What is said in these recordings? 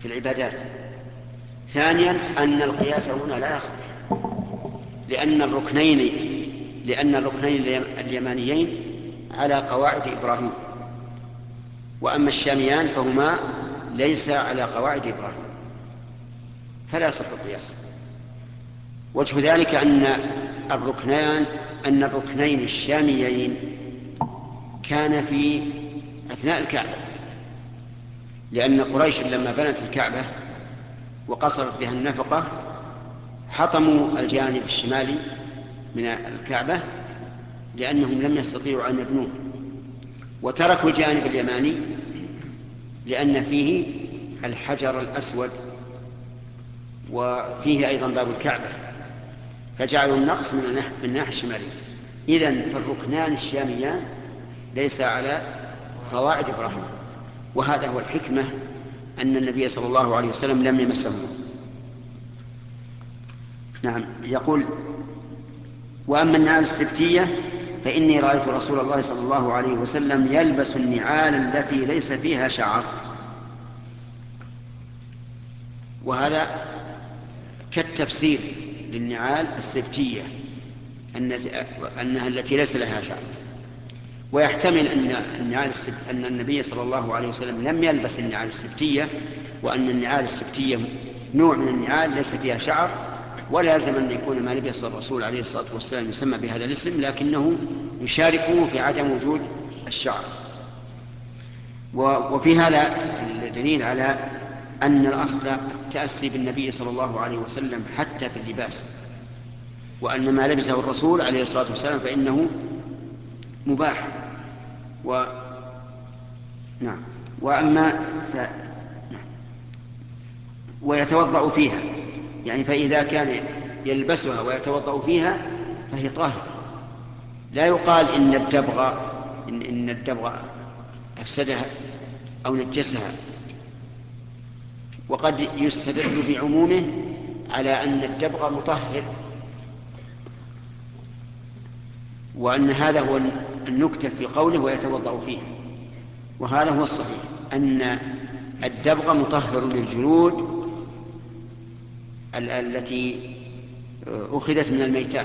في العبادات. ثانيا أن القياس هنا لا يصح، لأن الركنين اليمانيين على قواعد إبراهيم، وأما الشاميان فهما ليس على قواعد إبراهيم، فلا يصح القياس. وجه ذلك أن الركنين الشاميين كان في أثناء الكعبة، لأن قريش لما بنت الكعبة وقصرت بها النفقة حطموا الجانب الشمالي من الكعبة لأنهم لم يستطيعوا أن يبنوه، وتركوا الجانب اليماني لأن فيه الحجر الأسود وفيه أيضا باب الكعبة، فجعلوا النقص من الناحية الشمالية. إذن فالركنان الشاميان ليس على قواعد إبراهيم، وهذا هو الحكمة أن النبي صلى الله عليه وسلم لم يمسهما. نعم. يقول: وأما النعال السبتية فإني رأيت رسول الله صلى الله عليه وسلم يلبس النعال التي ليس فيها شعر. وهذا كالتفسير للنعال السبتية أنها التي ليس لها شعر. ويحتمل أن النبي صلى الله عليه وسلم لم يلبس النعال السبتية، وأن النعال السبتية نوع من النعال ليس فيها شعر، ولا يلزم أن يكون ما لبس الرسول عليه الصلاة والسلام يسمى بهذا الاسم، لكنه يشاركه في عدم وجود الشعر. وفي هذا الدليل على أن الأصل التأسي بالنبي صلى الله عليه وسلم حتى في اللباس، وأن ما لبسه الرسول عليه الصلاة والسلام فإنه مباح. نعم. ويتوضأ فيها، يعني فإذا كان يلبسها ويتوضأ فيها فهي طاهرة. لا يقال إن الدبغ أفسدها أو نجسها. وقد يستدل بعمومه على أن الدبغ مطهر، وأن هذا هو النكتة في قوله ويتوضأ فيه. وهذا هو الصحيح، أن الدبغ مطهر للجلود التي أخذت من الميتات.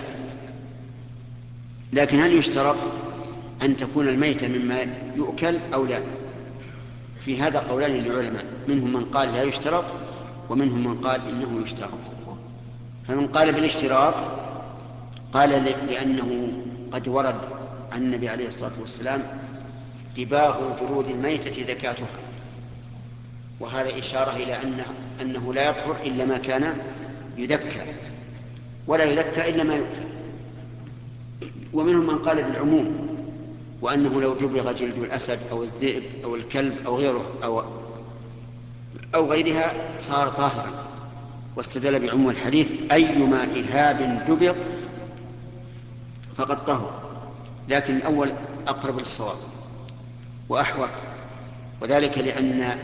لكن هل يشترط أن تكون الميتة مما يؤكل أو لا؟ في هذا قولان للعلماء، منهم من قال لا يشترط، ومنهم من قال إنه يشترط. فمن قال بالاشتراط قال لأنه قد ورد عن النبي عليه الصلاة والسلام دباغ جلود الميتة ذكاتها، وهذا إشارة إلى أنه لا يطهر إلا ما كان يذكى، ولا يذكى إلا ما يؤكل. ومنهم من قال بالعموم، وأنه لو دبغ جلد الأسد أو الذئب أو الكلب أو غيره أو غيرها صار طاهرا، واستدل بعموم الحديث أيما إهاب دبغ فقد طهر. لكن الأول أقرب للصواب وأحوط، وذلك لأن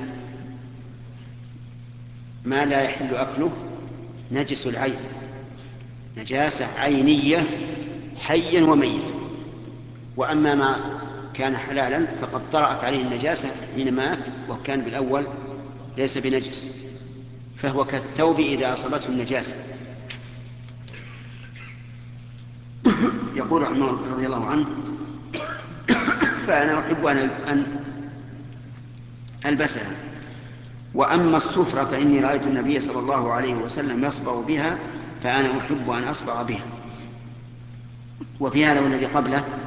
ما لا يحل أكله نجس العين، نجاسة عينية حيا وميتا. وأما ما كان حلالا فقد طرأت عليه النجاسة حين مات، وكان بالأول ليس بنجس، فهو كالثوب إذا أصابته النجاسة. يقول رحمه الله رضي الله عنه: فأنا أحب أن ألبسها. وأما الصفرة فإني رأيت النبي صلى الله عليه وسلم يصبغ بها، فأنا أحب أن أصبغ بها. وفي هذا والذي قبله